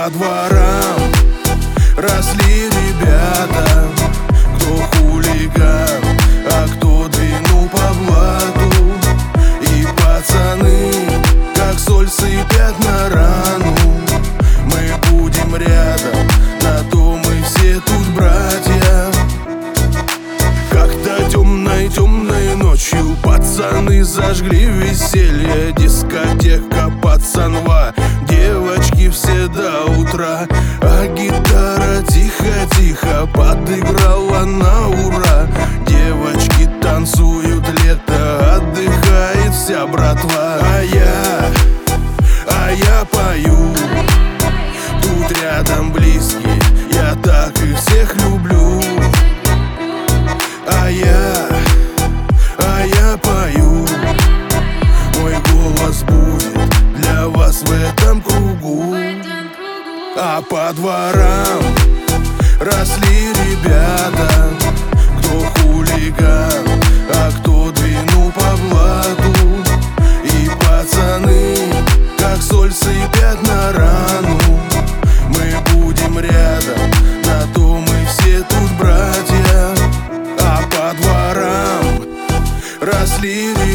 по дворам росли ребята, кто хулиган, а кто двинул по блату. И пацаны, как соль, сыпят на рану. Мы будем рядом, на то мы все тут братья. Как-то темной ночью пацаны зажгли веселье. Дискотека пацанва, девочки все до утра, а гитара тихо-тихо подыграла на ура. Девочки танцуют, лето, отдыхает вся братва. А я пою, тут рядом близкие, я так их всех люблю. А я пою, мой голос будет для вас в этом кругу. А по дворам росли ребята, кто хулиган, а кто двинул по блату. И пацаны, как соль, сыпят на рану. Мы будем рядом, на то мы все тут братья. А по дворам росли